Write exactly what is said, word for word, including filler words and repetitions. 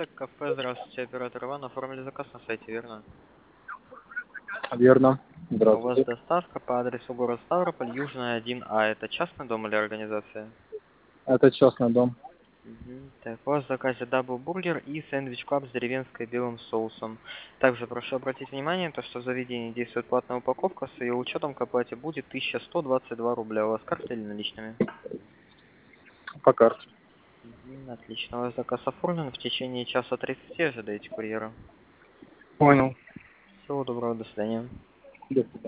Спартак, кафе, здравствуйте, оператор Иван, оформили заказ на сайте, верно? Верно. У вас Здравствуйте. доставка по адресу город Ставрополь, Южная один А. Это частный дом или организация? Это частный дом. Мгм. Так, у вас в заказе даблбургер и сэндвич клаб с деревенской белым соусом. Также прошу обратить внимание, то, что в заведении действует платная упаковка, с ее учетом к оплате будет тысяча сто двадцать два рубля. У вас карта или наличными? По карте. Мгм, отлично, у вас заказ оформлен, в течение часа тридцати ожидаете курьера. Понял. Всего доброго, до свидания. До свидания.